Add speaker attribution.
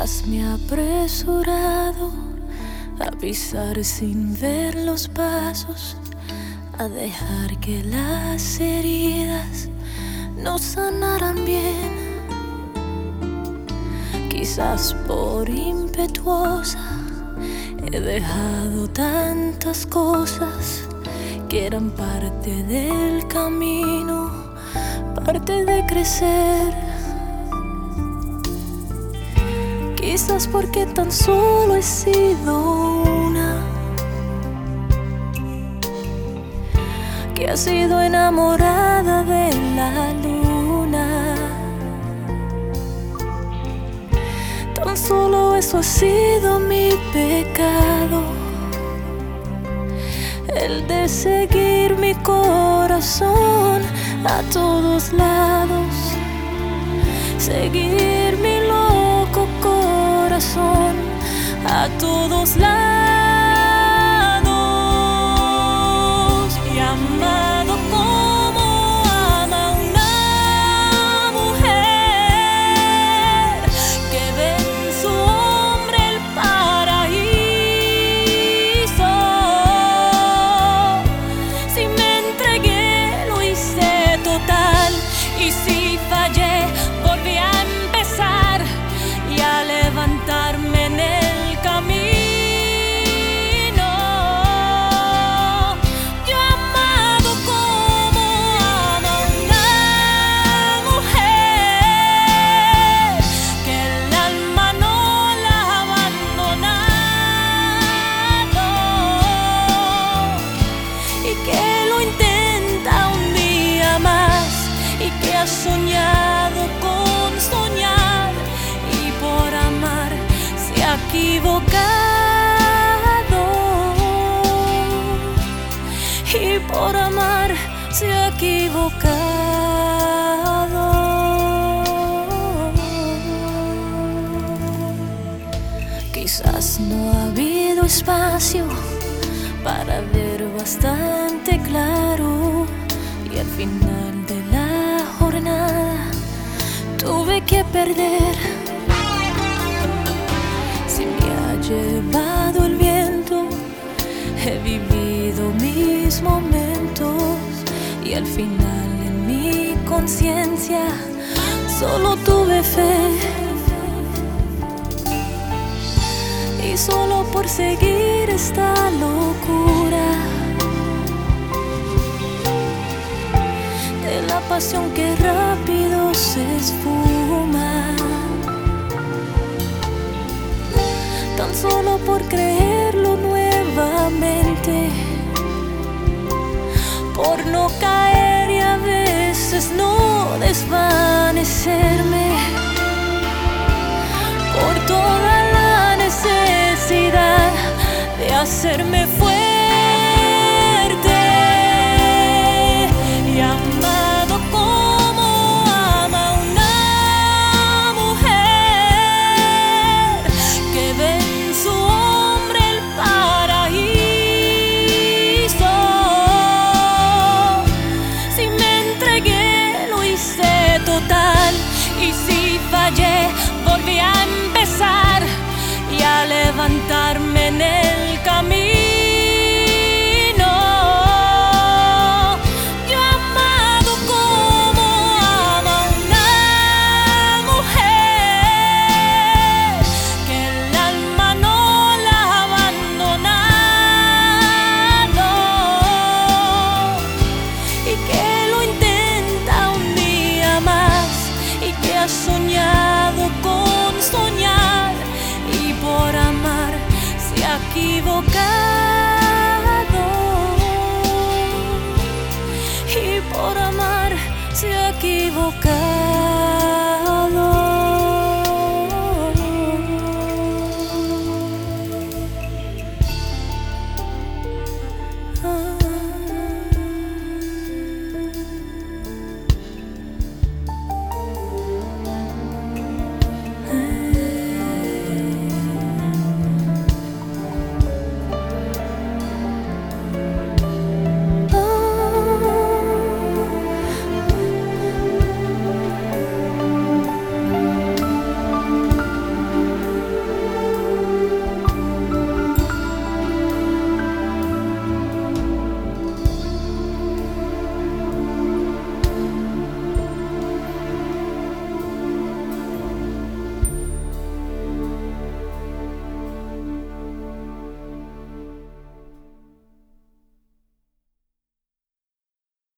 Speaker 1: Quizás me he apresurado a pisar sin ver los pasos, a dejar que las heridas no sanaran bien. Quizás por impetuosa he dejado tantas cosas que eran parte del camino, parte de crecer. Quizás porque tan solo he sido una que ha sido enamorada de la luna. Tan solo eso ha sido mi pecado, el de seguir mi corazón a todos lados, seguir mi loco corazón a todos lados. Y amado como ama una mujer que ve en su hombre el paraíso. Si me entregué, lo hice total, y si fallé, volví a empezar y a levantarme en el camino. Yo he amado como ama una mujer que el alma no la ha abandonado y que lo intenta un día más, y que ha soñado con soñar, y por amar se ha equivocado, y por amar se ha equivocado. Quizás no ha habido espacio para ver bastante claro, y al final de la jornada tuve que perder. Si me ha llevado el viento, he vivido mis momentos, y al final en mi conciencia solo tuve fe. Y solo por seguir esta locura de la pasión que rápido se esfuma, tan solo por creerlo nuevamente, por no caer y a veces no desvanecerme, por toda la necesidad de hacerme fuerte. Y amado como ama una mujer que ve en su hombre el paraíso. Si me entregué, lo hice total, y si fallé, volví a empezar y a levantarme en el camino. Yo he amado como ama una mujer que el alma no la ha abandonado y que lo intenta un día más, y que ha soñado con soñar, y por amar se ha equivocado, y por amar se ha equivocado.